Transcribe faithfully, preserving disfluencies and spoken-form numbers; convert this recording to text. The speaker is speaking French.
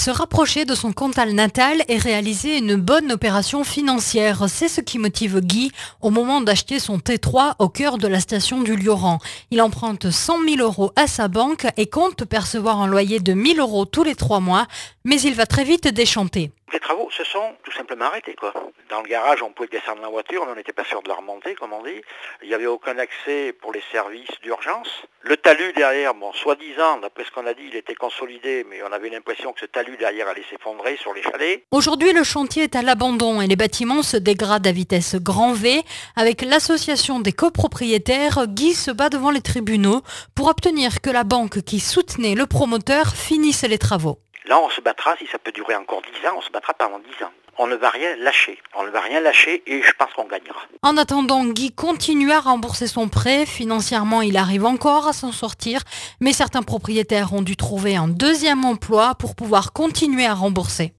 Se rapprocher de son Cantal natal et réaliser une bonne opération financière, c'est ce qui motive Guy au moment d'acheter son T trois au cœur de la station du Lioran. Il emprunte cent mille euros à sa banque et compte percevoir un loyer de mille euros tous les trois mois, mais il va très vite déchanter. Les travaux se sont tout simplement arrêtés, quoi. Dans le garage, on pouvait descendre la voiture, mais on n'était pas sûr de la remonter, comme on dit. Il n'y avait aucun accès pour les services d'urgence. Le talus derrière, bon, soi-disant, d'après ce qu'on a dit, il était consolidé, mais on avait l'impression que ce talus derrière allait s'effondrer sur les chalets. Aujourd'hui, le chantier est à l'abandon et les bâtiments se dégradent à vitesse grand V. Avec l'association des copropriétaires, Guy se bat devant les tribunaux pour obtenir que la banque qui soutenait le promoteur finisse les travaux. Là, on se battra, si ça peut durer encore dix ans, on se battra pendant dix ans. On ne va rien lâcher. On ne va rien lâcher et je pense qu'on gagnera. En attendant, Guy continue à rembourser son prêt. Financièrement, il arrive encore à s'en sortir. Mais certains propriétaires ont dû trouver un deuxième emploi pour pouvoir continuer à rembourser.